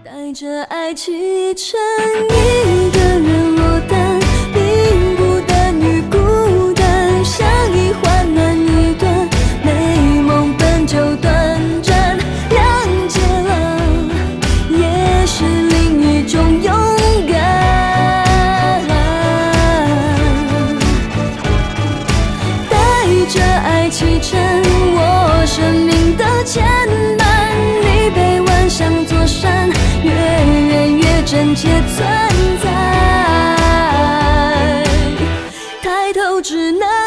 带着爱启程，一个人落单，并不等于孤单，相依患难一段，美梦本就短暂，谅解了也是另一种勇敢，带着爱启程，我生命的牵绊，你被挽向座山，越远越真切存在，抬头只能